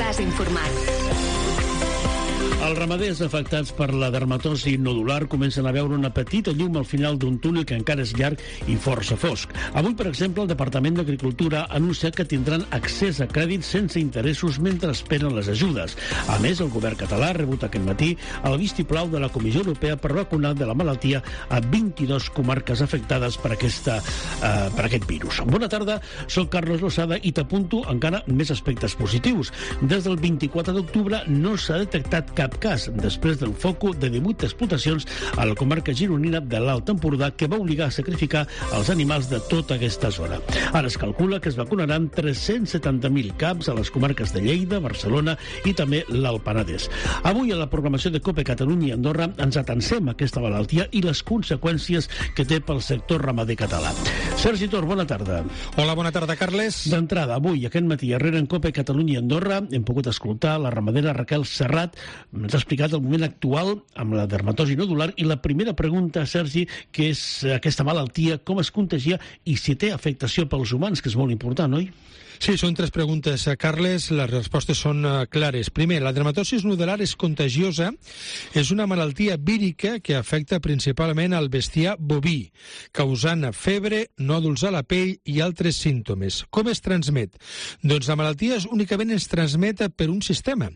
Estàs informat. Els ramaders afectats per la dermatosi nodular comencen a veure una petita llum al final d'un túnel que encara és llarg i força fosc. Avui, per exemple, el Departament d'Agricultura ha anunciat que tindran accés a crèdits sense interessos mentre esperen les ajudes. A més, el govern català ha rebut aquest matí el vistiplau de la Comissió Europea per vacunar de la malaltia a 22 comarques afectades per aquest virus. Bona tarda, soc Carlos Losada i t'apunto encara més aspectes positius. Des del 24 d'octubre no s'ha detectat cap cas després del foco de 18 explotacions a la comarca gironina de l'Alt Empordà que va obligar a sacrificar els animals de tota aquesta zona. Ara es calcula que es vacunaran 370.000 caps a les comarques de Lleida, Barcelona i també l'Alt Penedès. Avui a la programació de COPE Catalunya i Andorra ens atansem a aquesta malaltia i les conseqüències que té pel sector ramader català. Sergi Tor, bona tarda. Hola, bona tarda, Carles. D'entrada, avui, aquest matí, darrere en COPE Catalunya i Andorra, hem pogut escoltar la ramadera Raquel Serrat. Ens ha explicat el moment actual amb la dermatosi nodular i la primera pregunta, Sergi, que és aquesta malaltia, com es contagia i si té afectació pels humans, que és molt important, oi? Sí, són tres preguntes, Carles. Les respostes són clares. Primer, la dermatosi nodular és contagiosa. És una malaltia vírica que afecta principalment al bestiar boví, causant febre, nòduls a la pell i altres símptomes. Com es transmet? Doncs la malaltia únicament es transmet per un sistema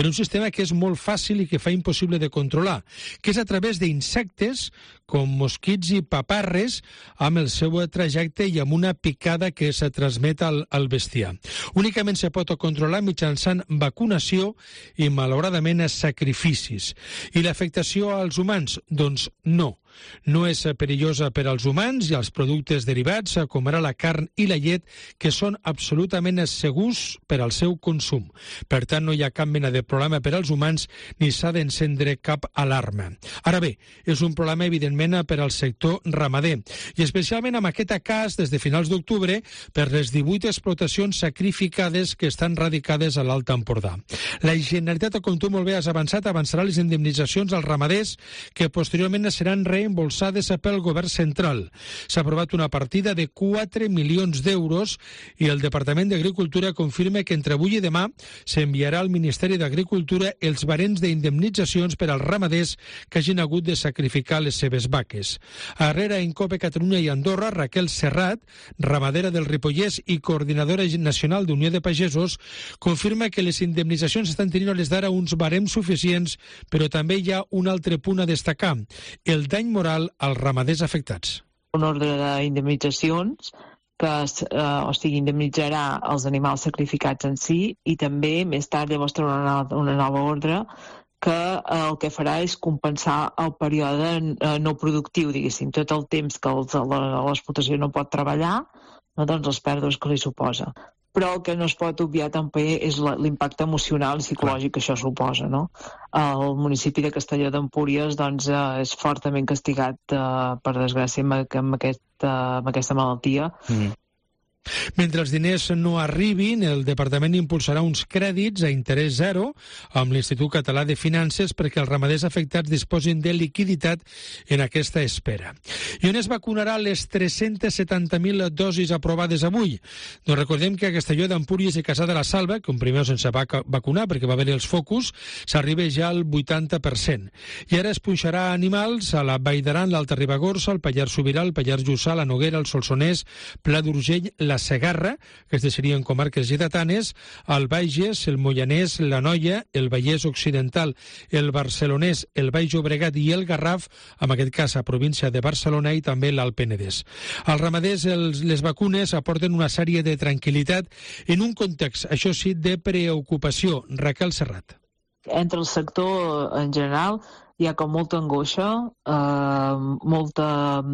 que és molt fàcil i que fa impossible de controlar, que és a través d'insectes com mosquits i paparres amb el seu trajecte i amb una picada que se transmet al bestiar. Únicament se pot controlar mitjançant vacunació i, malauradament, sacrificis. I l'afectació als humans? Doncs no. No és perillosa per als humans i als productes derivats, com ara la carn i la llet, que són absolutament segurs per al seu consum. Per tant, no hi ha cap mena de problema per als humans ni s'ha d'encendre cap alarma. Ara bé, és un problema, evidentment, per al sector ramader, i especialment amb aquest cas des de finals d'octubre per les 18 explotacions sacrificades que estan radicades a l'Alt Empordà. La Generalitat, com tu molt bé has avançat, avançarà les indemnitzacions als ramaders que posteriorment seran reembolsades pel govern central. S'ha aprovat una partida de 4 milions d'euros i el Departament d'Agricultura confirma que entre avui i demà s'enviarà al Ministeri d'Agricultura els barems d'indemnitzacions per als ramaders que hagin hagut de sacrificar les seves vaques. Darrere en COPE Catalunya i Andorra, Raquel Serrat, ramadera del Ripollès i coordinadora nacional d'Unió de Pagesos, confirma que les indemnitzacions estan tenint a les d'ara uns barems suficients, però també hi ha un altre punt a destacar: el dany moral als ramaders afectats. Un ordre d'indemnitzacions que indemnitzarà els animals sacrificats en si i també més tard llavors trobarà una nova ordre que el que farà és compensar el període no productiu, diguéssim, tot el temps que l'explotació no pot treballar, no, doncs les pèrdues que li suposa. Però el que no es pot obviar també és l'impacte emocional i psicològic que això suposa, no? El municipi de Castelló d'Empúries doncs, és fortament castigat, per desgràcia, amb aquesta malaltia. Mentre els diners no arribin, el Departament impulsarà uns crèdits a interès zero amb l'Institut Català de Finances perquè els ramaders afectats disposin de liquiditat en aquesta espera. I on es vacunarà les 370.000 dosis aprovades avui? Doncs recordem que a Castelló d'Empúries i Cassà de la Salva, que un primer sense va vacunar perquè va haver-hi els focus, s'arriba ja al 80%. I ara es punxarà animals a la Vall d'Aran, l'Alta Ribagorça, el Pallars Sobirà, el Pallars Jussà, la Noguera, el Solsonès, Pla d'Urgell, la Segarra, que es deixarien comarques lleidatanes, el Bages, el Moianès, l'Anoia, el Vallès Occidental, el Barcelonès, el Baix Llobregat i el Garraf, en aquest cas a província de Barcelona, i també l'Alt Penedès. Als ramaders les vacunes aporten una sèrie de tranquil·litat en un context, això sí, de preocupació. Raquel Serrat. Entre el sector en general hi ha com molta angoixa, molta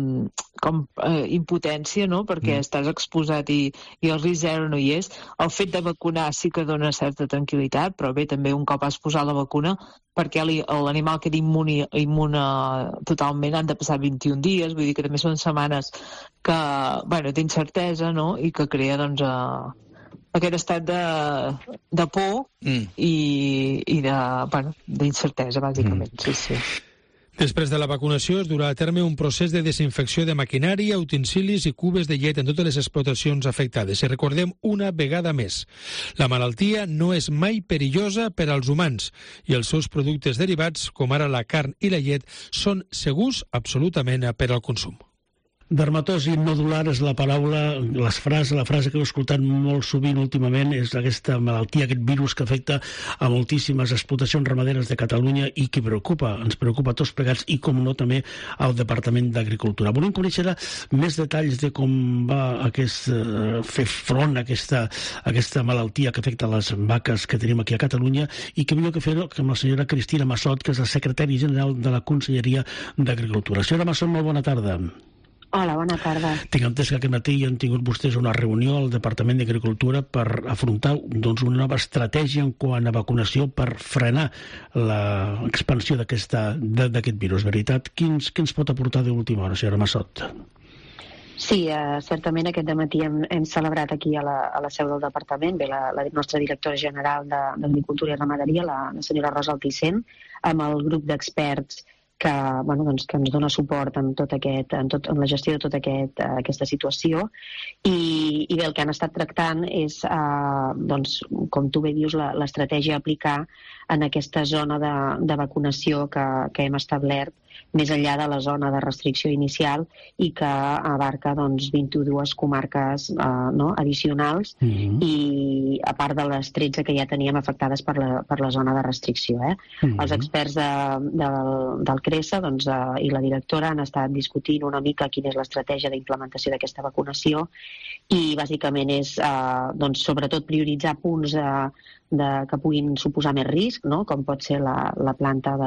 impotència, no? Perquè estàs exposat i el risc zero no hi és. El fet de vacunar sí que dona certa tranquil·litat, però bé, també un cop has posat la vacuna, perquè l'animal quedi immune totalment, han de passar 21 dies, vull dir que també són setmanes d'incertesa, no? I que crea, doncs, aquest estat de por i d'incertesa, bàsicament. Sí. Després de la vacunació es durà a terme un procés de desinfecció de maquinària, utensilis i cubes de llet en totes les explotacions afectades. I recordem una vegada més, la malaltia no és mai perillosa per als humans i els seus productes derivats, com ara la carn i la llet, són segurs absolutament per al consum. Dermatosi nodular és la paraula, la frase que heu escoltat molt sovint últimament, és aquesta malaltia, aquest virus que afecta a moltíssimes explotacions ramaderes de Catalunya i que ens preocupa a tots plegats i, com no, també al Departament d'Agricultura. Volem conèixer més detalls de com va fer front a aquesta malaltia que afecta les vaques que tenim aquí a Catalunya i que millor que fer-ho amb la senyora Cristina Massot, que és la secretària general de la Conselleria d'Agricultura. Senyora Massot, molt bona tarda. Hola, bona tarda. Tinc entès que aquest matí han tingut vostès una reunió al Departament d'Agricultura per afrontar una nova estratègia en quant a vacunació per frenar l'expansió d'aquest virus. Veritat, què ens pot aportar d'última hora, senyora Massot? Sí, certament aquest dematí hem celebrat aquí a la seu del Departament, ve la nostra directora general d'Agricultura i Ramaderia, la senyora Rosa Altisent, amb el grup d'experts que ens dona suport en la gestió de tota aquesta situació i bé, el que han estat tractant és, com tu bé dius, l'estratègia a aplicar en aquesta zona de vacunació que hem establert més enllà de la zona de restricció inicial i que abarca 22 comarques addicionals i a part de les 13 que ja teníem afectades per la zona de restricció. Els experts del CRESA i la directora han estat discutint una mica quina és l'estratègia d'implementació d'aquesta vacunació i bàsicament és sobretot prioritzar punts que puguin suposar més risc, com pot ser la planta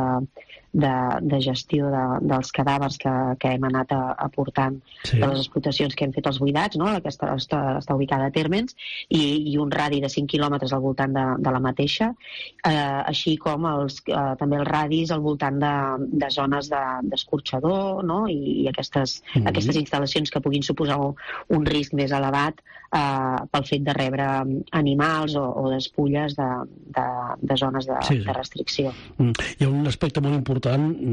de gestió dels cadàvers que hem anat aportant de les explotacions que hem fet els buidats, que està ubicada a Térmens, i un radi de 5 quilòmetres al voltant de la mateixa, així com també els radis al voltant de zones d'escorxador i aquestes instal·lacions que puguin suposar un risc més elevat pel fet de rebre animals o despulles de zones de restricció. Hi ha un aspecte molt important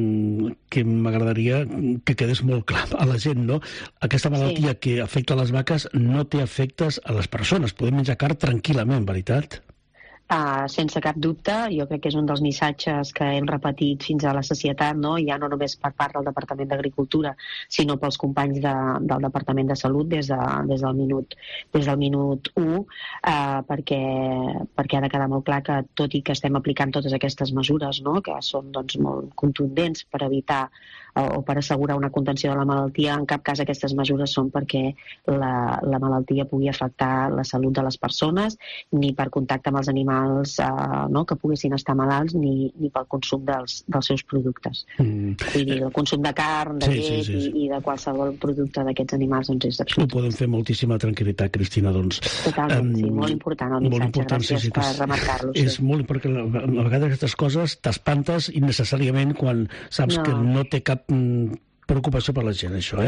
que m'agradaria que quedés molt clar a la gent, no? Aquesta malaltia que afecta les vaques no té efectes a les persones. Podem menjar carn tranquil·lament, veritat? Sense cap dubte, jo crec que és un dels missatges que hem repetit fins a la sacietat, ja no només per part del Departament d'Agricultura, sinó pels companys del Departament de Salut des del minut 1, perquè ha de quedar molt clar que tot i que estem aplicant totes aquestes mesures, que són molt contundents per evitar o per assegurar una contenció de la malaltia, en cap cas aquestes mesures són perquè la malaltia pugui afectar la salut de les persones, ni per contacte amb els animals que poguessin estar malalts, ni pel consum dels seus productes. Vull dir, el consum de carn, de llet i de qualsevol producte d'aquests animals és absolut. Ho podem fer moltíssima tranquil·litat, Cristina, doncs. Totalment, sí, molt important el missatge, gràcies per remarcar-lo. És molt, perquè a vegades aquestes coses t'espantes innecessàriament quan saps que no té cap preocupació per la gent, això,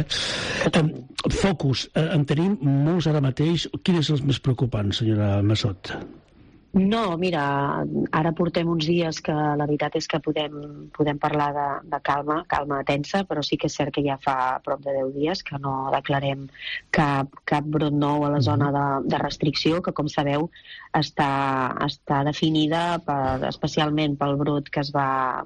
Focus, en tenim molts ara mateix. Quin és els més preocupants, senyora Massot? No, mira, ara portem uns dies que la veritat és que podem parlar de calma tensa, però sí que és cert que ja fa prop de 10 dies que no declarem cap brot nou a la zona de restricció, que com sabeu està definida especialment pel brot que es va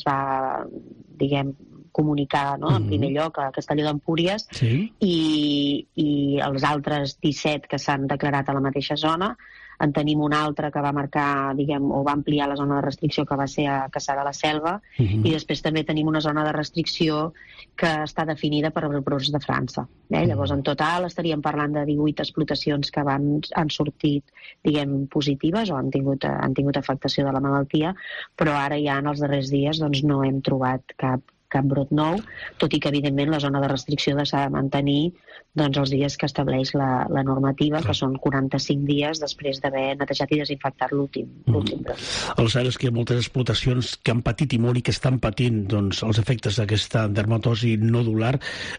comunicar en primer lloc a Castelló d'Empúries i els altres 17 que s'han declarat a la mateixa zona. En tenim un altre que va marcar, o va ampliar la zona de restricció, que va ser a Cassà de la Selva, i després també tenim una zona de restricció que està definida per brots de França. Llavors, en total, estaríem parlant de 18 explotacions que han sortit, positives o han tingut afectació de la malaltia, però ara ja en els darrers dies no hem trobat cap brot nou, tot i que evidentment la zona de restricció s'ha de mantenir doncs, els dies que estableix la normativa, que són 45 dies després d'haver netejat i desinfectat l'últim brot. El cert és que hi ha moltes explotacions que han patit i molt i que estan patint doncs, els efectes d'aquesta dermatosi nodular.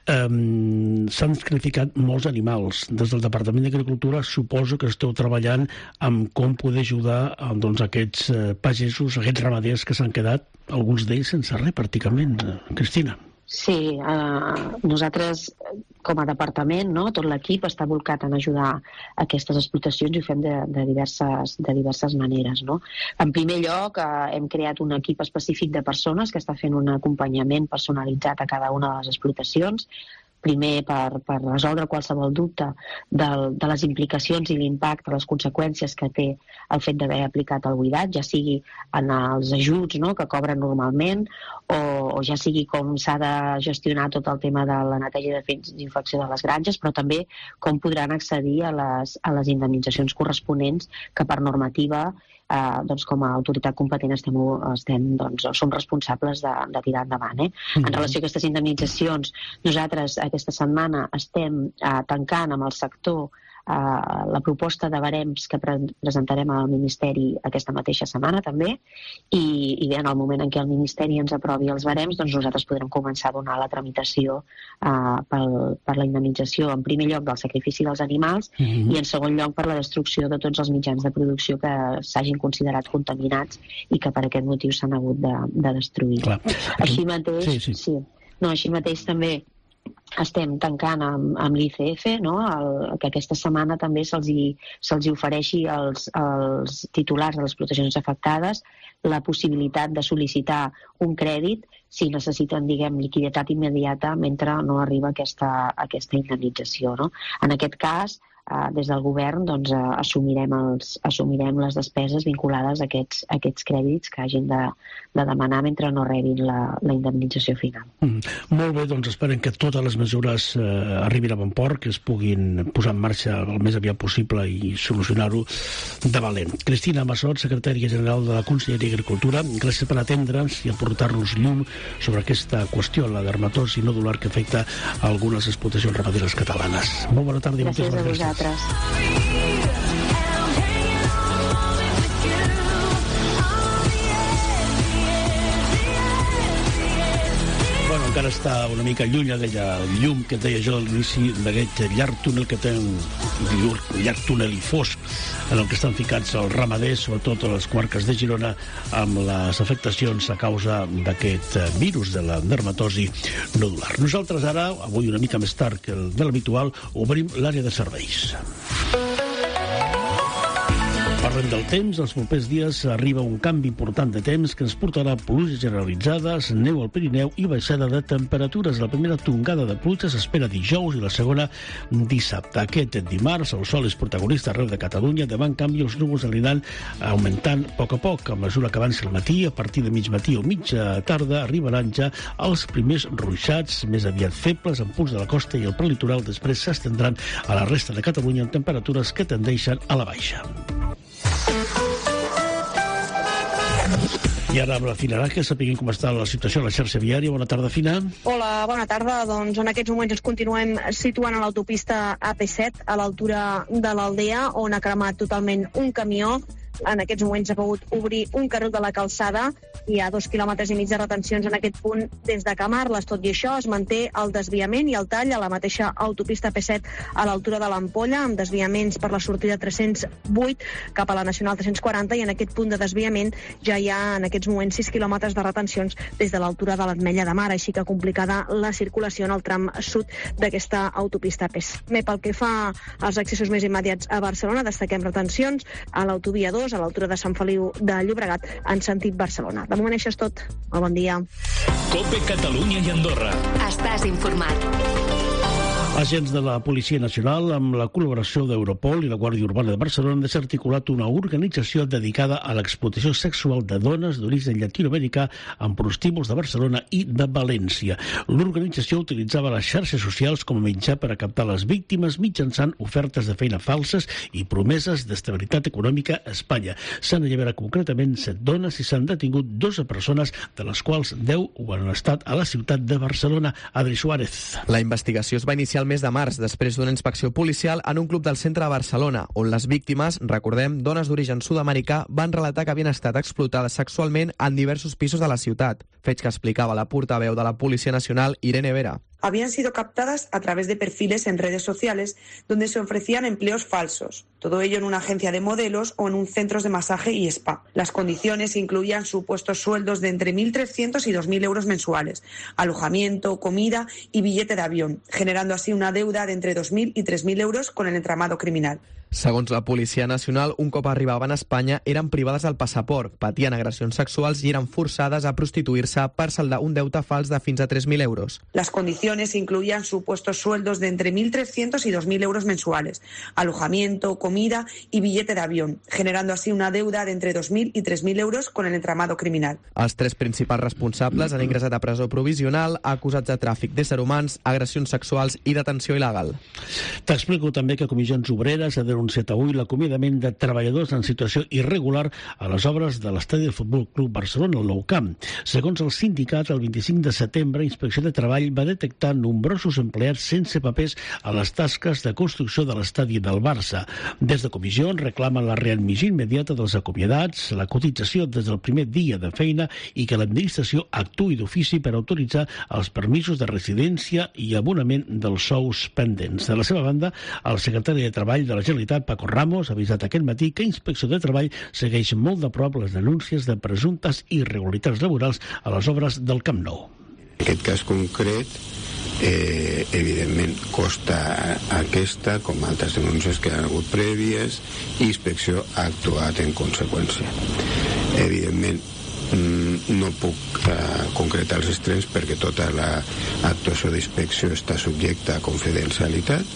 S'han sacrificat molts animals. Des del Departament d'Agricultura suposo que esteu treballant amb com poder ajudar doncs, aquests pagesos, aquests ramaders que s'han quedat, alguns d'ells sense res pràcticament. Cristina. Sí, nosaltres com a departament, no, tot l'equip està volcat en ajudar aquestes explotacions i ho fem de diverses maneres. No? En primer lloc, hem creat un equip específic de persones que està fent un acompanyament personalitzat a cada una de les explotacions, primer per resoldre qualsevol dubte de les implicacions i l'impacte, les conseqüències que té el fet d'haver aplicat el buidat, ja sigui en els ajuts, no, que cobren normalment o ja sigui com s'ha de gestionar tot el tema de la neteja i desinfecció de les granges, però també com podran accedir a les indemnitzacions corresponents que per normativa doncs, com a autoritat competent som responsables de tirar endavant. En relació a aquestes indemnitzacions, nosaltres aquesta setmana estem tancant amb el sector la proposta de barems que presentarem al Ministeri aquesta mateixa setmana també i bé, en el moment en què el Ministeri ens aprovi els barems, doncs nosaltres podrem començar a donar la tramitació per la indemnització, en primer lloc del sacrifici dels animals i en segon lloc per la destrucció de tots els mitjans de producció que s'hagin considerat contaminats i que per aquest motiu s'han hagut de destruir. Clar. Així mateix, així mateix també estem tancant amb l'ICF, no? Que aquesta setmana també se'ls ofereixi als titulars de les explotacions afectades la possibilitat de sol·licitar un crèdit si necessiten, liquiditat immediata mentre no arriba aquesta indemnització. No? En aquest cas, des del govern assumirem les despeses vinculades a aquests crèdits que hagin de demanar mentre no rebin la indemnització final. Molt bé, doncs esperem que totes les mesures arribin a bon port, que es puguin posar en marxa el més aviat possible i solucionar-ho de valent. Cristina Massot, secretària general de la Conselleria d'Agricultura, gràcies per atendre'ns i aportar-nos llum sobre aquesta qüestió, la dermatosi nodular que afecta a algunes explotacions ramaderes catalanes. Molt bona tarda i moltes gràcies. Encara està una mica lluny aquella llum que et deia jo a l'inici d'aquest llarg túnel que té llarg túnel i fosc en el que estan ficats els ramaders, sobretot a les comarques de Girona, amb les afectacions a causa d'aquest virus de la dermatosi nodular. Nosaltres ara, avui una mica més tard que el de l'habitual, obrim l'àrea de serveis. Parlem del temps. Els propers dies arriba un canvi important de temps que ens portarà pluges generalitzades, neu al Pirineu i baixada de temperatures. La primera tongada de pluja s'espera dijous i la segona dissabte. Aquest dimarts el sol és protagonista arreu de Catalunya. Demà, en canvi, els núvols aniran augmentant a poc a mesura que avanci el matí. A partir de mig matí o mitja tarda arribaran ja els primers ruixats, més aviat febles, en punts de la costa i el prelitoral. Després s'estendran a la resta de Catalunya amb temperatures que tendeixen a la baixa. I ara amb la Fina Araque sapiguem com està la situació a la xarxa viària. Bona tarda, Fina. Hola, bona tarda. Doncs en aquests moments ens continuem situant a l'autopista AP7 a l'altura de l'Aldea, on ha cremat totalment un camió. En aquests moments ha pogut obrir un carril de la calçada. Hi ha 2,5 quilòmetres de retencions en aquest punt des de Camarles. Tot i això, es manté el desviament i el tall a la mateixa autopista P7 a l'altura de l'Ampolla, amb desviaments per la sortida 308 cap a la Nacional 340, i en aquest punt de desviament ja hi ha en aquests moments 6 quilòmetres de retencions des de l'altura de l'Ametlla de Mar, així que complicada la circulació en el tram sud d'aquesta autopista P7. Pel que fa als accessos més immediats a Barcelona, destaquem retencions a l'autovia 2, a l'altura de Sant Feliu de Llobregat, en sentit Barcelona. De moment això és tot. Bon dia. COPE Catalunya i Andorra. Estàs informat. Agents de la Policia Nacional, amb la col·laboració d'Europol i la Guàrdia Urbana de Barcelona, han desarticulat una organització dedicada a l'explotació sexual de dones d'origen llatinoamericà amb prostíbuls de Barcelona i de València. L'organització utilitzava les xarxes socials com a mitjà per a captar les víctimes mitjançant ofertes de feina falses i promeses d'estabilitat econòmica a Espanya. S'han alliberat concretament 7 dones i s'han detingut 12 persones, de les quals 10 ho han estat a la ciutat de Barcelona. Adri Suárez. La investigació es va inicialment mes de març, després d'una inspecció policial en un club del centre de Barcelona, on les víctimes, recordem, dones d'origen sud-americà, van relatar que havien estat explotades sexualment en diversos pisos de la ciutat. Fets que explicava la portaveu de la Policia Nacional, Irene Vera. Habían sido captadas a través de perfiles en redes sociales donde se ofrecían empleos falsos, todo ello en una agencia de modelos o en un centro de masaje y spa. Las condiciones incluían supuestos sueldos de entre 1.300 y 2.000 euros mensuales, alojamiento, comida y billete de avión, generando así una deuda de entre 2.000 y 3.000 euros con el entramado criminal. Segons la Policia Nacional, un cop arribaven a Espanya eren privades del passaport, patien agressions sexuals i eren forçades a prostituir-se per saldar un deute fals de fins a 3.000 euros. Las condiciones incluían supuestos sueldos de entre 1.300 y 2.000 euros mensuales, alojamiento, comida y billete de avión, generando así una deuda de entre 2.000 y 3.000 euros con el entramado criminal. Els tres principals responsables han ingressat a presó provisional, acusats de tràfic d'éssers humans, agressions sexuals i detenció il·legal. T'explico també que Comissions Obreres ha denunciat avui l'acomiadament de treballadors en situació irregular a les obres de l'estadi del Futbol Club Barcelona, el Nou Camp. Segons el sindicat, el 25 de setembre, Inspecció de Treball va detectar nombrosos empleats sense papers a les tasques de construcció de l'estadi del Barça. Des de Comissions reclamen la readmissió immediata dels acomiadats, la cotització des del primer dia de feina i que l'administració actuï d'ofici per autoritzar els permisos de residència i abonament dels sous pendents. De la seva banda, el secretari de Treball de la Generalitat, Paco Ramos, ha avisat aquest matí que Inspecció de Treball segueix molt de prop les denúncies de presumptes irregularitats laborals a les obres del Camp Nou. En aquest cas concret, evidentment, costa aquesta, com altres denúncies que han hagut prèvies, i Inspecció ha actuat en conseqüència. Evidentment, no puc concretar els extrems perquè tota l'actuació d'Inspecció està subjecta a confidencialitat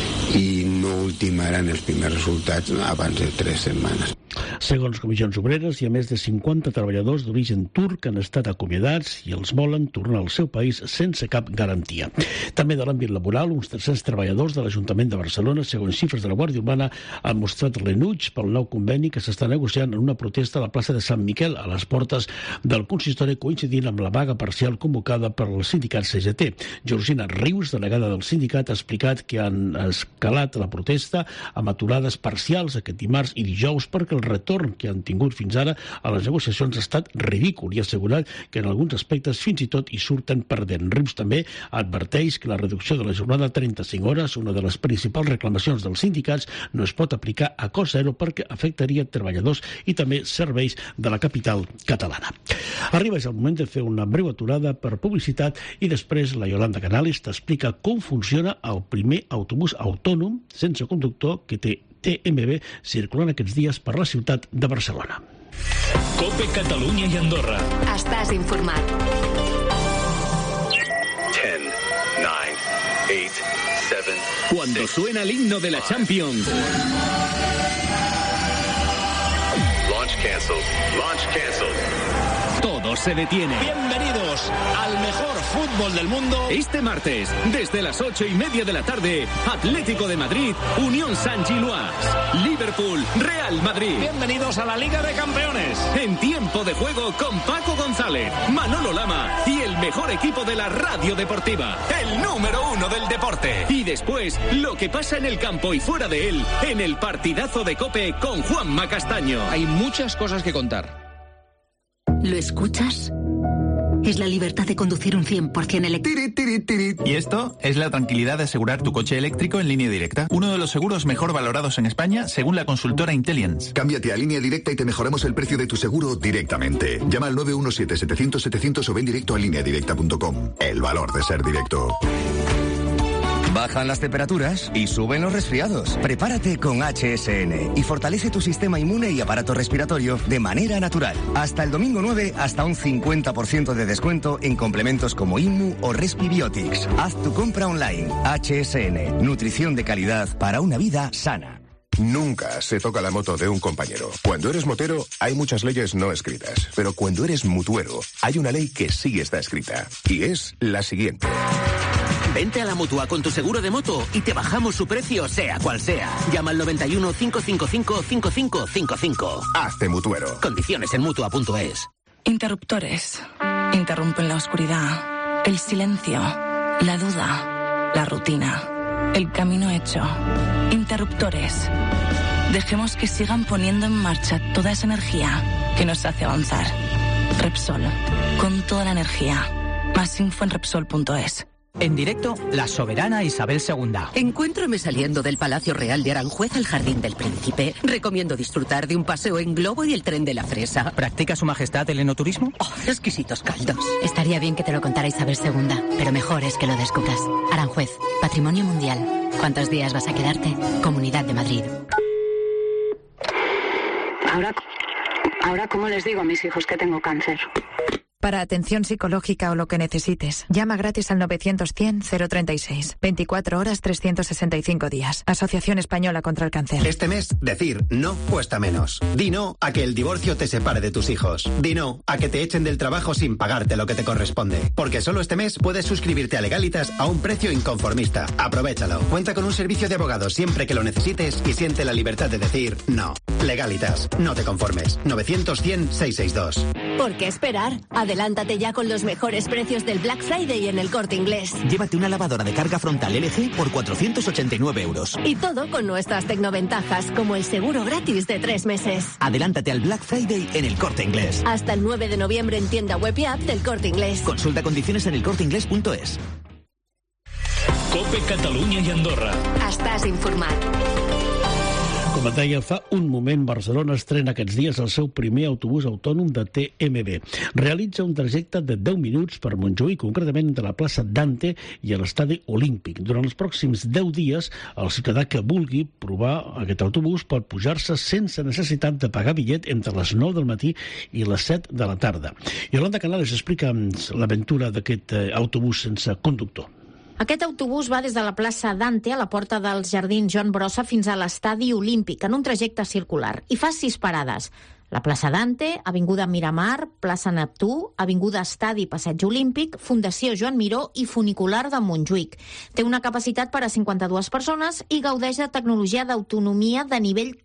i no ultimaran els primers resultats abans de 3 setmanes. Segons Comissions Obreres, hi ha més de 50 treballadors d'origen turc que han estat acomiadats i els volen tornar al seu país sense cap garantia. També de l'àmbit laboral, uns 300 treballadors de l'Ajuntament de Barcelona, segons xifres de la Guàrdia Urbana, han mostrat l'enuig pel nou conveni que s'està negociant en una protesta a la plaça de Sant Miquel, a les portes del consistori, coincidint amb la vaga parcial convocada per el sindicat CGT. Georgina Rius, delegada del sindicat, ha explicat que han escalat la protesta amb aturades parcials aquest dimarts i dijous perquè el retorn que han tingut fins ara a les negociacions ha estat ridícul i ha assegurat que en alguns aspectes fins i tot hi surten perdent. Rius també adverteix que la reducció de la jornada a 35 hores, una de les principals reclamacions dels sindicats, no es pot aplicar a cost zero perquè afectaria treballadors i també serveis de la capital catalana. Arriba el moment de fer una breu aturada per publicitat i després la Yolanda Canales t'explica com funciona el primer autobús autònom sense conductor que té TMB circulant aquests dies per la ciutat de Barcelona. COPE Catalunya y Andorra. Estás informat. 10, 9, 8, 7... Cuando suena el himno de la Champions. Launch canceled. Launch canceled. Todo se detiene. Bienvenidos al mejor fútbol del mundo. Este martes, desde las 8:30 de la tarde, Atlético de Madrid, Unión Saint-Gilloise, Liverpool, Real Madrid. Bienvenidos a la Liga de Campeones. En tiempo de juego con Paco González, Manolo Lama y el mejor equipo de la radio deportiva. El número 1 del deporte. Y después, lo que pasa en el campo y fuera de él, en el partidazo de COPE con Juanma Castaño. Hay muchas cosas que contar. ¿Lo escuchas? Es la libertad de conducir un 100% eléctrico. Y esto es la tranquilidad de asegurar tu coche eléctrico en Línea Directa. Uno de los seguros mejor valorados en España, según la consultora Intelliance. Cámbiate a Línea Directa y te mejoramos el precio de tu seguro directamente. Llama al 917-700-700 o ven directo a lineadirecta.com. El valor de ser directo. Bajan las temperaturas y suben los resfriados. Prepárate con HSN y fortalece tu sistema inmune y aparato respiratorio de manera natural. Hasta el domingo 9, hasta un 50% de descuento en complementos como Inmu o Respibiotics. Haz tu compra online. HSN, nutrición de calidad para una vida sana. Nunca se toca la moto de un compañero. Cuando eres motero, hay muchas leyes no escritas. Pero cuando eres mutuero, hay una ley que sí está escrita. Y es la siguiente. Vente a la Mutua con tu seguro de moto y te bajamos su precio, sea cual sea. Llama al 91 555 5555. Hazte mutuero. Condiciones en Mutua.es. Interruptores. Interrumpen la oscuridad, el silencio, la duda, la rutina. el camino hecho. Interruptores. Dejemos que sigan poniendo en marcha toda esa energía que nos hace avanzar. Repsol, con toda la energía. Más info en Repsol.es. En directo, la soberana Isabel II. Encuéntrame saliendo del Palacio Real de Aranjuez al Jardín del Príncipe. Recomiendo disfrutar de un paseo en globo y el tren de la fresa. ¿Practica su majestad el enoturismo? Oh, exquisitos caldos. Estaría bien que te lo contara Isabel II, pero mejor es que lo descubras. Aranjuez, Patrimonio Mundial. ¿Cuántos días vas a quedarte? Comunidad de Madrid. Ahora, ¿cómo les digo a mis hijos que tengo cáncer? Para atención psicológica o lo que necesites, llama gratis al 900-100-036. 24 horas, 365 días. Asociación Española contra el Cáncer. Este mes, decir no cuesta menos. Di no a que el divorcio te separe de tus hijos. Di no a que te echen del trabajo sin pagarte lo que te corresponde. Porque solo este mes puedes suscribirte a Legalitas a un precio inconformista. Aprovéchalo. Cuenta con un servicio de abogados siempre que lo necesites y siente la libertad de decir no. Legalitas. No te conformes. 900-100-662. ¿Por qué esperar? Adelántate ya con los mejores precios del Black Friday en El Corte Inglés. Llévate una lavadora de carga frontal LG por 489 euros. Y todo con nuestras tecnoventajas, como el seguro gratis de 3 meses. Adelántate al Black Friday en El Corte Inglés. Hasta el 9 de noviembre en tienda web y app del Corte Inglés. Consulta condiciones en elcorteinglés.es. COPE Catalunya i Andorra. Estàs informat. Com et deia, fa un moment Barcelona estrena aquests dies el seu primer autobús autònom de TMB. Realitza un trajecte de 10 minuts per Montjuïc, concretament de la plaça Dante i a l'estadi Olímpic. Durant els pròxims 10 dies, el ciutadà que vulgui provar aquest autobús pot pujar-se sense necessitat de pagar bitllet entre les 9 del matí i les 7 de la tarda. Yolanda Canales explica l'aventura d'aquest autobús sense conductor. Aquest autobús va des de la plaça Dante a la porta dels Jardins Joan Brossa fins a l'estadi Olímpic, en un trajecte circular, i fa 6 parades. La plaça Dante, Avinguda Miramar, plaça Neptú, Avinguda Estadi, Passeig Olímpic, Fundació Joan Miró i Funicular de Montjuïc. Té una capacitat per a 52 persones i gaudeix de tecnologia d'autonomia de nivell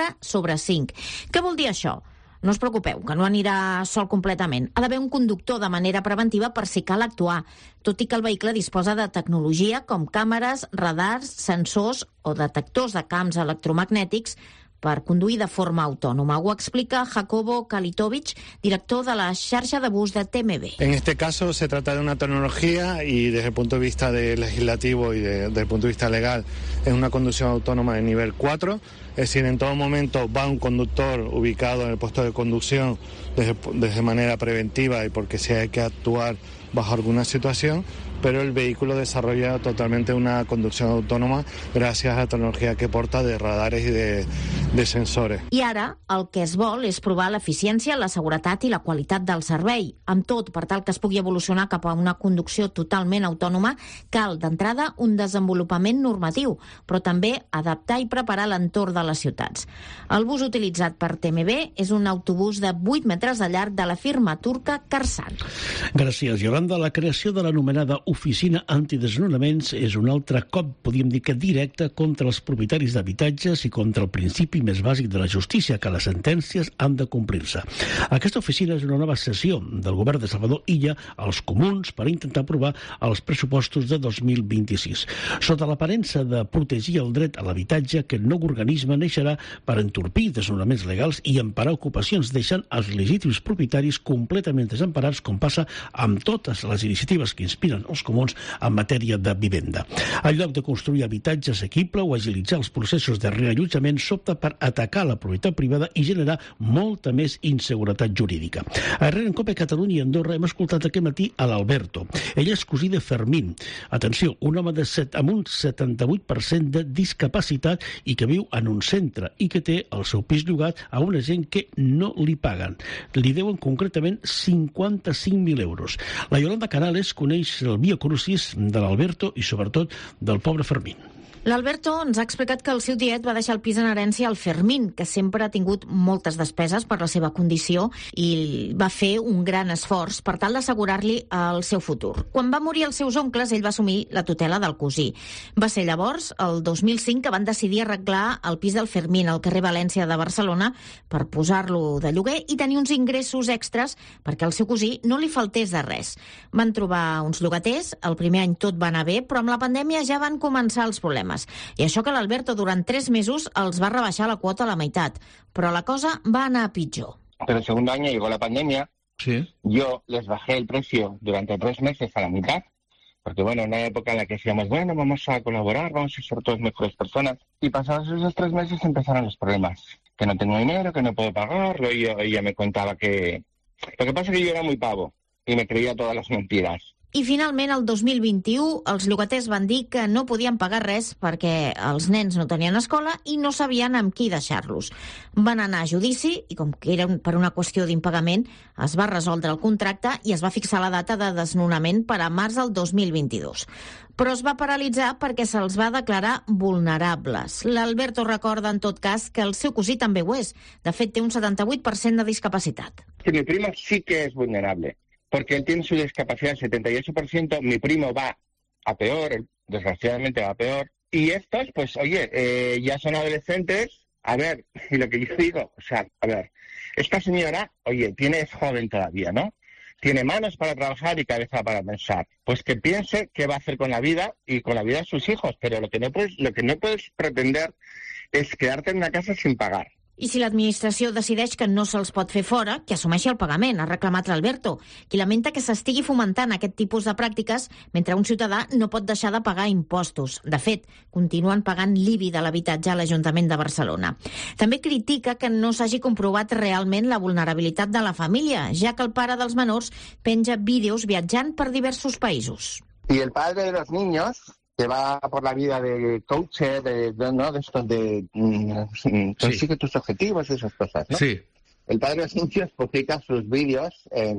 4/5. Què vol dir això? No us preocupeu, que no anirà sol completament. Ha d'haver un conductor de manera preventiva per si cal actuar, tot i que el vehicle disposa de tecnologia com càmeres, radars, sensors o detectors de camps electromagnètics per conduir de forma autònoma. Ho explica Jacobo Kalitovic, director de la xarxa de bus de TMB. En este caso se trata de una tecnología y desde el punto de vista legislativo y desde el punto de vista legal es una conducción autónoma de nivel 4. Es decir, en todo momento va un conductor ubicado en el puesto de conducción desde manera preventiva y porque si hay que actuar bajo alguna situación, pero el vehículo desarrolla totalmente una conducción autónoma gracias a la tecnologia que porta de radares i de sensores. I ara el que es vol és provar l'eficiència, la seguretat i la qualitat del servei. Amb tot, per tal que es pugui evolucionar cap a una conducció totalment autònoma, cal d'entrada un desenvolupament normatiu, però també adaptar i preparar l'entorn de les ciutats. El bus utilitzat per TMB és un autobús de 8 metres de llarg de la firma turca Karsan. Gràcies, Yolanda. La creació de l'anomenada Oficina Antidesnonaments és un altre cop, podríem dir que directe, contra els propietaris d'habitatges i contra el principi més bàsic de la justícia, que les sentències han de complir-se. Aquesta oficina és una nova sessió del govern de Salvador Illa als comuns per intentar aprovar els pressupostos de 2026. Sota l'aparença de protegir el dret a l'habitatge, aquest nou organisme neixerà per entorpir desnonaments legals i emparar ocupacions, deixant els legítims propietaris completament desemparats, com passa amb totes les iniciatives que inspiren els comuns en matèria de vivenda. En lloc de construir habitatge assequible o agilitzar els processos de reallotjament, s'opta per atacar la propietat privada i generar molta més inseguretat jurídica. Arrere en COPE Catalunya i Andorra hem escoltat aquest matí a l'Alberto. Ell és cosí de Fermín. Atenció, un home amb un 78% de discapacitat i que viu en un centre i que té el seu pis llogat a una gent que no li paguen. Li deuen concretament 55.000 euros. La Yolanda Canales coneix el biocrucis de l'Alberto i sobretot del pobre Fermín. L'Alberto ens ha explicat que el seu tiet va deixar el pis en herència al Fermín, que sempre ha tingut moltes despeses per la seva condició i va fer un gran esforç per tal d'assegurar-li el seu futur. Quan va morir els seus oncles, ell va assumir la tutela del cosí. Va ser llavors, el 2005, que van decidir arreglar el pis del Fermín al carrer València de Barcelona per posar-lo de lloguer i tenir uns ingressos extras perquè al seu cosí no li faltés de res. Van trobar uns llogaters, el primer any tot va anar bé, però amb la pandèmia ja van començar els problemes. I això que l'Alberto durant 3 mesos els va rebaixar la quota a la meitat. Però la cosa va anar a pitjor. Pero el segundo año llegó la pandemia. Sí. Yo les bajé el precio durante 3 meses a la mitad. Porque bueno, en una época en la que decíamos, bueno, vamos a colaborar, vamos a ser todas mejores personas. Y pasados esos 3 meses empezaron los problemas. Que no tengo dinero, que no puedo pagarlo. Y ella me contaba que... Lo que pasa es que yo era muy pavo y me creía todas las mentiras. I finalment, el 2021, els llogaters van dir que no podien pagar res perquè els nens no tenien escola i no sabien amb qui deixar-los. Van anar a judici i, com que era per una qüestió d'impagament, es va resoldre el contracte i es va fixar la data de desnonament per a març del 2022. Però es va paralitzar perquè se'ls va declarar vulnerables. L'Alberto recorda, en tot cas, que el seu cosí també ho és. De fet, té un 78% de discapacitat. Mi primo sí que es vulnerable. Porque él tiene su discapacidad del 78%, mi primo va a peor, desgraciadamente va a peor. Y estos, pues, oye, ya son adolescentes, a ver, y lo que yo digo, o sea, a ver, esta señora, oye, es joven todavía, ¿no? Tiene manos para trabajar y cabeza para pensar. Pues que piense qué va a hacer con la vida y con la vida de sus hijos, pero lo que no puedes pretender es quedarte en una casa sin pagar. I si l'administració decideix que no se'ls pot fer fora, que assumeixi el pagament, ha reclamat l'Alberto, qui lamenta que s'estigui fomentant aquest tipus de pràctiques mentre un ciutadà no pot deixar de pagar impostos. De fet, continuen pagant l'IBI de l'habitatge a l'Ajuntament de Barcelona. També critica que no s'hagi comprovat realment la vulnerabilitat de la família, ja que el pare dels menors penja vídeos viatjant per diversos països. Y el padre de los niños, que va por la vida de coach, ¿no? De estos de consigue tus objetivos y esas cosas, ¿no? Sí. El padre de los niños publica sus vídeos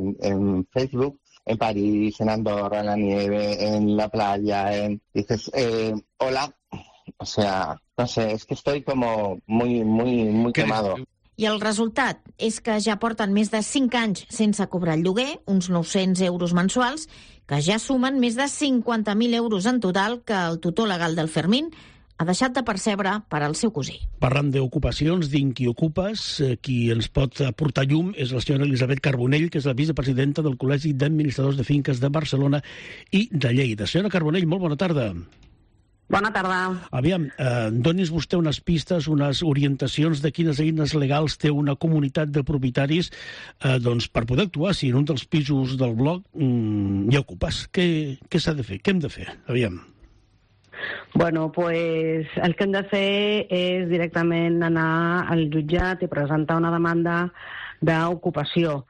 en Facebook, en París, en Andorra, en la nieve, en la playa, dices, hola, o sea, no sé, es que estoy como muy quemado. I el resultat és que ja porten més de 5 anys sense cobrar el lloguer, uns 900 euros mensuals, que ja sumen més de 50.000 euros en total que el tutor legal del Fermín ha deixat de percebre per al seu cosí. Parlant d'ocupacions, d'Inquiocupes, qui ens pot aportar llum és la senyora Elisabet Carbonell, que és la vicepresidenta del Col·legi d'Administradors de Finques de Barcelona i de Lleida. Senyora Carbonell, molt bona tarda. Bona tarda. Aviam, doni'ns vostè unes pistes, unes orientacions de quines eines legals té una comunitat de propietaris doncs per poder actuar si en un dels pisos del bloc hi ha ocupes. Què s'ha de fer? Què hem de fer? Aviam. Bueno, pues el que hem de fer és directament anar al jutjat i presentar una demanda d'ocupació.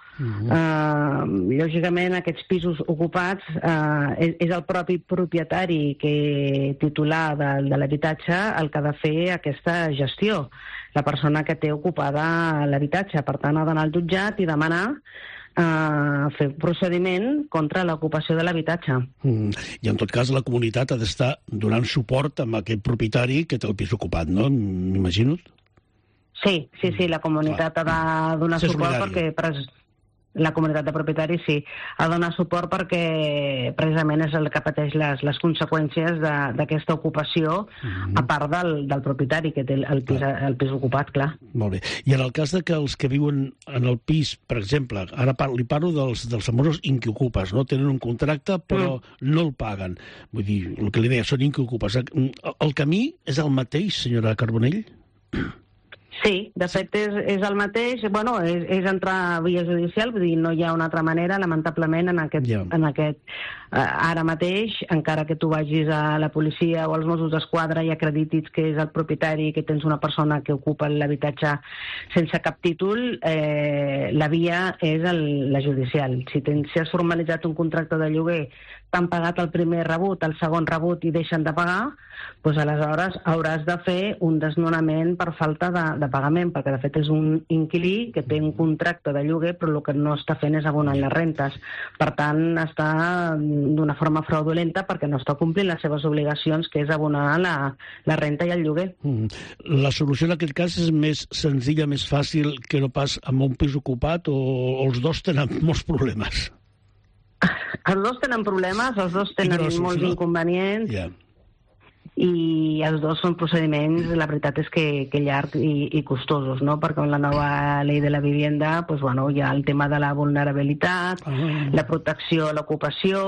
Lògicament, aquests pisos ocupats és el propi propietari titular de l'habitatge el que ha de fer aquesta gestió, la persona que té ocupada l'habitatge. Per tant, ha d'anar al jutjat i demanar fer un procediment contra l'ocupació de l'habitatge. I en tot cas la comunitat ha d'estar donant suport a aquest propietari que té el pis ocupat, no? M'imagino? Sí, la comunitat ha de donar suport perquè... La comunitat de propietaris sí, ha de donar suport perquè precisament és el que pateix les conseqüències d'aquesta ocupació, a part del propietari que té el pis ocupat, clar. Molt bé. I en el cas de que els que viuen en el pis, per exemple, ara li parlo dels famosos inquiocupes, no? Tenen un contracte però no el paguen. Vull dir, el que li deia, són inquiocupes. El camí és el mateix, senyora Carbonell? Sí, de fet és el mateix, bueno, és entrar a via judicial, vull dir, no hi ha una altra manera, lamentablement, en aquest ara mateix, encara que tu vagis a la policia o als Mossos d'Esquadra i acreditis que és el propietari, que tens una persona que ocupa l'habitatge sense cap títol, la via és la judicial. Si has formalitzat un contracte de lloguer t'han pagat el primer rebut, el segon rebut i deixen de pagar, doncs aleshores hauràs de fer un desnonament per falta de pagament, perquè de fet és un inquilí que té un contracte de lloguer però el que no està fent és abonar les rentes. Per tant, està d'una forma fraudulenta perquè no està complint les seves obligacions, que és abonar la renta i el lloguer. La solució en aquest cas és més senzilla, més fàcil que no pas amb un pis ocupat, o els dos tenen molts problemes? Els dos tenen problemes, els dos tenen molts inconvenients. I els dos són procediments, la veritat és que llargs i costosos, no? Perquè amb la nova llei de la vivienda doncs, bueno, hi ha el tema de la vulnerabilitat, la protecció a l'ocupació,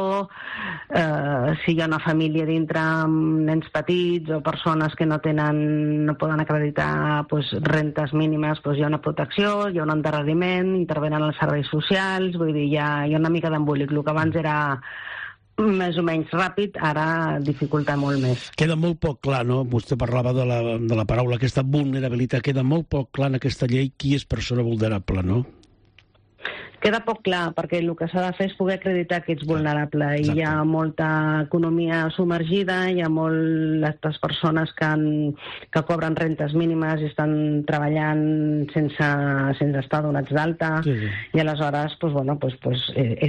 si hi ha una família dintre amb nens petits o persones que no poden acreditar doncs, rentes mínimes, doncs hi ha una protecció, hi ha un endarreriment, intervenen els serveis socials, vull dir, hi ha una mica d'embolic. El que abans era més o menys ràpid, ara dificulta molt més. Queda molt poc clar, no? Vostè parlava de la paraula aquesta vulnerabilitat. Queda molt poc clar en aquesta llei qui és persona vulnerable, no? Queda poc clar, perquè el que s'ha de fer és poder acreditar que ets vulnerable. I hi ha molta economia submergida, hi ha moltes persones que cobren rentes mínimes i estan treballant sense estar donats d'alta, i aleshores és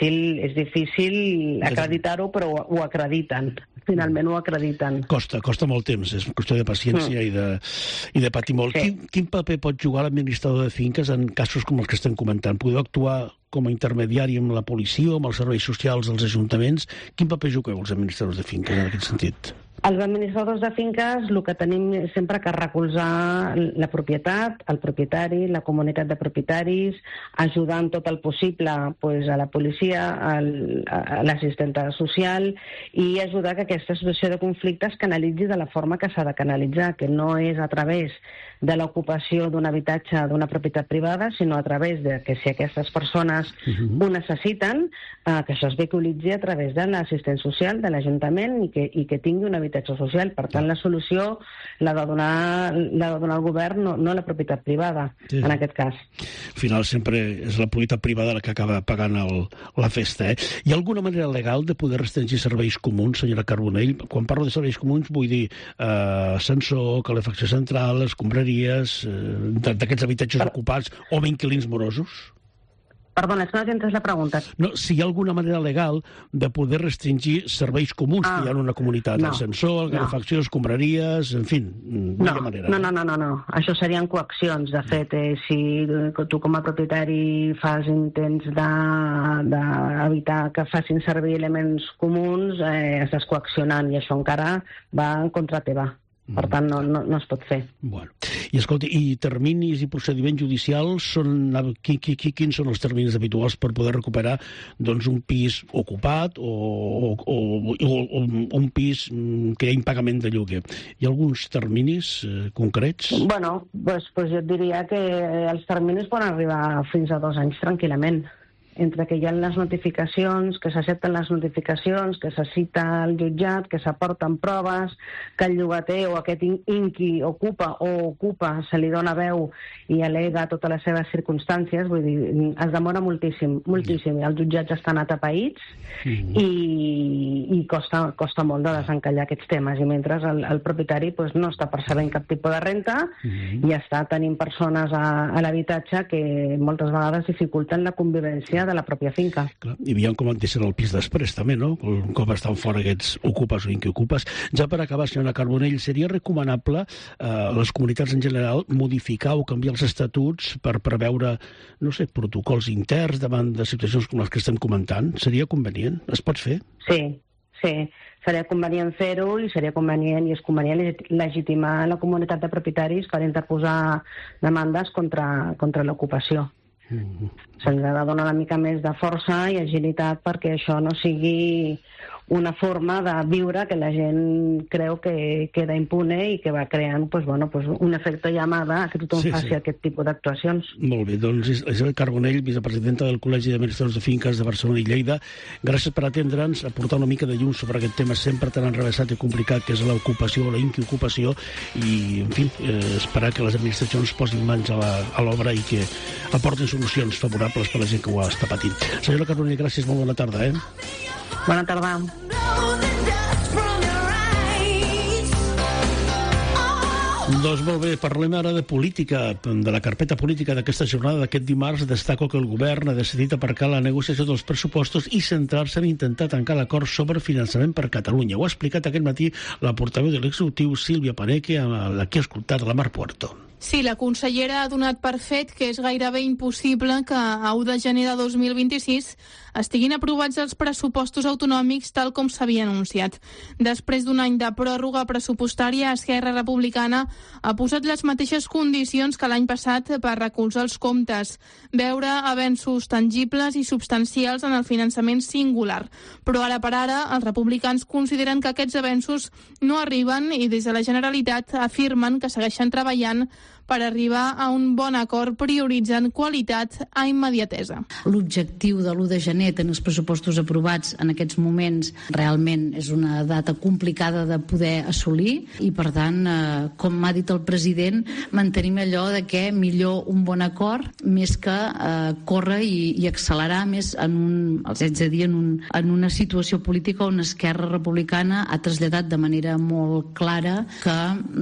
difícil acreditar-ho, però ho acrediten. Finalment ho acrediten. Costa molt temps, és qüestió de paciència i de patir molt. Quin paper pot jugar l'administrador de finques en casos com els que estem comentant? Podeu actuar com a intermediari amb la policia o amb els serveis socials dels ajuntaments? Quin paper jugueu els administradors de finques en aquest sentit? Els administradors de finques el que tenim sempre que recolzar la propietat, el propietari, la comunitat de propietaris, ajudar en tot el possible a la policia, a l'assistenta social, i ajudar que aquesta situació de conflicte es canalitzi de la forma que s'ha de canalitzar, que no és a través de l'ocupació d'un habitatge d'una propietat privada, sinó a través de que si aquestes persones ho necessiten, que això es vehiculitzi a través de l'assistent social de l'Ajuntament i que tingui un habitatge social. Per tant, la solució l'ha de donar el govern, no la propietat privada, en aquest cas. Al final sempre és la propietat privada la que acaba pagant la festa. Hi ha alguna manera legal de poder restringir serveis comuns, senyora Carbonell? Quan parlo de serveis comuns vull dir ascensor, calefacció central, escombraries, d'aquests habitatges ocupats o d'inquilins morosos? Perdona, és que no t'he entès la pregunta. No, si hi ha alguna manera legal de poder restringir serveis comuns que hi ha en una comunitat, ascensor, calefacció, escombraries, en fi, no hi ha manera. No. Això serien coaccions. De fet, si tu com a propietari fas intents d'evitar que facin servir elements comuns, estàs coaccionant, i això encara va en contra teva. Per tant, no es pot fer. Bueno. I escolti, i terminis i procediments judicials, quins són els terminis habituals per poder recuperar un pis ocupat o un pis que hi ha impagament de lloguer? Hi ha alguns terminis concrets? Bueno, doncs jo et diria que els terminis poden arribar fins a 2 anys tranquil·lament. Entre que hi ha les notificacions, que s'accepten les notificacions, que se cita al jutjat, que s'aporten proves, que el llogater o aquest inqui ocupa se li dona veu i al·lega totes les seves circumstàncies, vull dir, es demora moltíssim. Els jutjats estan atapeïts i costa molt de desencallar aquests temes, i mentre el propietari no està percebent cap tipus de renta i està tenint persones a l'habitatge que moltes vegades dificulten la convivència de la pròpia finca. Clar, i veiem com deixen el pis després també, no? Un cop estan fora aquests ocupes o inquiocupes. Ja per acabar, senyora Carbonell, seria recomanable a les comunitats en general modificar o canviar els estatuts per preveure, no sé, protocols interns davant de situacions com les que estem comentant? Seria convenient? Es pot fer? Sí. Seria convenient fer-ho i seria convenient, i és convenient legitimar la comunitat de propietaris per interposar demandes contra l'ocupació. Se'ns ha de donar una mica més de força i agilitat perquè això no sigui una forma de viure que la gent creu que queda impune i que va creant un efecte llamada que tothom faci aquest tipus d'actuacions. Molt bé, doncs Isabel Carbonell, vicepresidenta del Col·legi d'Administradors de Finques de Barcelona i Lleida, gràcies per atendre'ns, aportar una mica de llum sobre aquest tema sempre tan enrevessat i complicat que és l'ocupació, la inquiocupació, i, en fi, esperar que les administracions posin mans a l'obra i que aportin solucions favorables per a la gent que ho està patint. Senyora Carbonell, gràcies, molt bona tarda. Bona tarda. Doncs molt bé, parlem ara de política, de la carpeta política d'aquesta jornada d'aquest dimarts. Destaco que el govern ha decidit aparcar la negociació dels pressupostos i centrar-se en intentar tancar l'acord sobre finançament per Catalunya. Ho ha explicat aquest matí la portaveu de l'executiu, Sílvia Paneque, a la que ha escoltat la Mar Puerto. Sí, la consellera ha donat per fet que és gairebé impossible que a 1 de gener de 2026 estiguin aprovats els pressupostos autonòmics tal com s'havia anunciat. Després d'un any de pròrroga pressupostària, Esquerra Republicana ha posat les mateixes condicions que l'any passat per recolzar els comptes, veure avenços tangibles i substancials en el finançament singular. Però ara per ara, els republicans consideren que aquests avenços no arriben i des de la Generalitat afirmen que segueixen treballant per arribar a un bon acord prioritzant qualitat a immediatesa. L'objectiu de l'1 de gener tenir els pressupostos aprovats en aquests moments realment és una data complicada de poder assolir i per tant, com m'ha dit el president, mantenim allò de que millor un bon acord més que córrer i accelerar més els haig de dir, en una situació política on Esquerra Republicana ha traslladat de manera molt clara que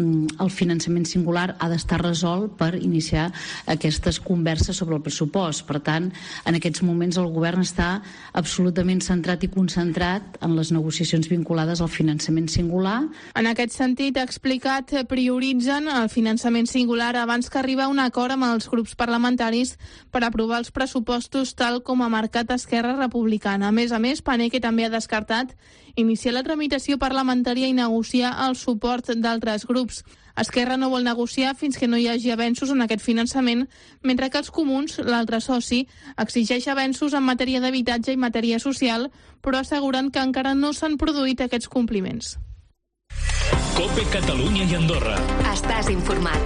el finançament singular ha d'estar resolt per iniciar aquestes converses sobre el pressupost. Per tant, en aquests moments el govern està absolutament centrat i concentrat en les negociacions vinculades al finançament singular. En aquest sentit, ha explicat que prioritzen el finançament singular abans que arribar a un acord amb els grups parlamentaris per aprovar els pressupostos tal com ha marcat Esquerra Republicana. A més, Paneque també ha descartat iniciar la tramitació parlamentària i negociar el suport d'altres grups. Esquerra no vol negociar fins que no hi hagi avenços en aquest finançament, mentre que els comuns, l'altre soci, exigeix avenços en matèria d'habitatge i matèria social, però asseguren que encara no s'han produït aquests compliments. COPE Catalunya y Andorra. Estás informat.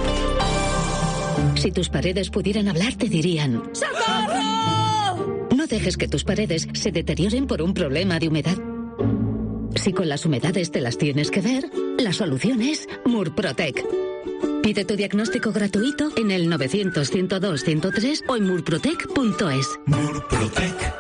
Si tus paredes pudieran hablar, te dirían: ¡Socorro! No dejes que tus paredes se deterioren por un problema de humedad. Si con las humedades te las tienes que ver, la solución es Murprotec. Pide tu diagnóstico gratuito en el 900-102-103 o en murprotec.es. Murprotec.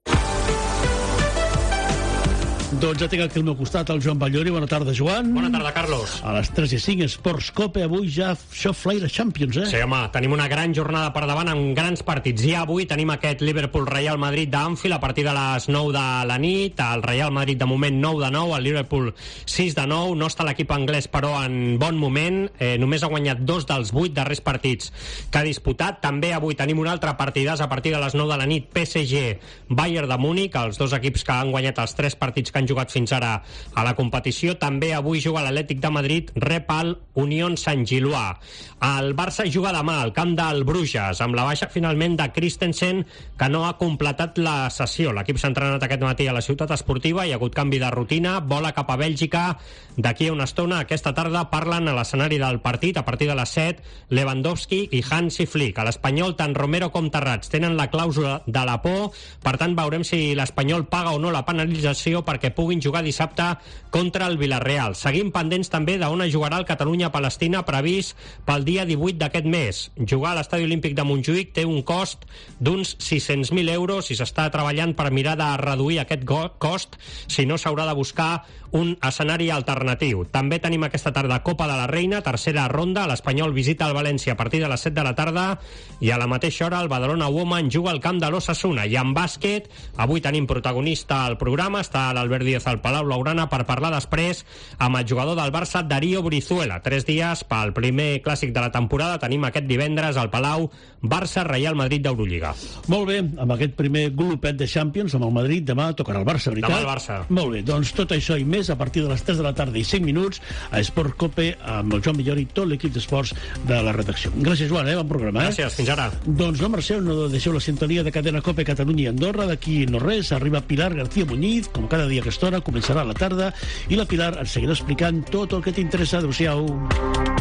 Doncs ja tinc aquí al meu costat el Joan Ballori. Bona tarda, Joan. Bona tarda, Carlos. A les 3:05, Esports Cope, avui ja Shopflyer Champions, Sí, home, tenim una gran jornada per davant amb grans partits. Ja avui tenim aquest Liverpool-Real Madrid d'Anfield a partir de les 9 de la nit. El Real Madrid, de moment, 9-9, el Liverpool 6-9. No està l'equip anglès, però, en bon moment. Només ha guanyat 2 dels 8 darrers partits que ha disputat. També avui tenim un altre partidàs a partir de les 9 de la nit, PSG-Bayern de Múnich, els dos equips que han guanyat els 3 partits que han jugat fins ara a la competició. També avui juga l'Atlètic de Madrid, rep el Unión Sant-Gillois. El Barça juga demà al camp del Bruges, amb la baixa finalment de Christensen, que no ha completat la sessió. L'equip s'ha entrenat aquest matí a la ciutat esportiva, hi ha hagut canvi de rutina, vola cap a Bèlgica. D'aquí a una estona, aquesta tarda, parlen a l'escenari del partit, a partir de les 7, Lewandowski i Hansi Flick. A l'Espanyol, tant Romero com Terrats tenen la clàusula de la por, per tant veurem si l'Espanyol paga o no la penalització perquè puguin jugar dissabte contra el Villarreal. Seguim pendents també d'on jugarà el Catalunya-Palestina previst pel dia 18 d'aquest mes. Jugar a l'Estadi Olímpic de Montjuïc té un cost d'uns 600.000 euros i s'està treballant per mirar de reduir aquest cost, si no s'haurà de buscar un escenari alternatiu. També tenim aquesta tarda Copa de la Reina, tercera ronda. L'Espanyol visita el València a partir de les 7 de la tarda i a la mateixa hora el Badalona Woman juga al camp de l'Osasuna. I en bàsquet, avui tenim protagonista al programa, està l'Albert Díaz al Palau Blaugrana per parlar després amb el jugador del Barça, Darío Brizuela. 3 dies pel primer clàssic de la temporada. Tenim aquest divendres al Palau Barça-Real Madrid d'Eurolliga. Molt bé, amb aquest primer grupet de Champions amb el Madrid, demà tocarà el Barça, veritat? Demà el Barça. Molt bé, doncs tot això i més a partir de les 3 de la tarda i 5 minuts a Esport Cope amb el Joan Millor i tot l'equip d'esports de la redacció. Gràcies, Joan, bon programa. Gràcies, fins ara. Doncs no marxeu, no deixeu la sintonia de Cadena Cope Catalunya i Andorra. D'aquí no res, arriba Pilar García Muñiz, com cada dia a aquesta hora, començarà a la tarda i la Pilar ens seguirà explicant tot el que t'interessa. Adéu-siau.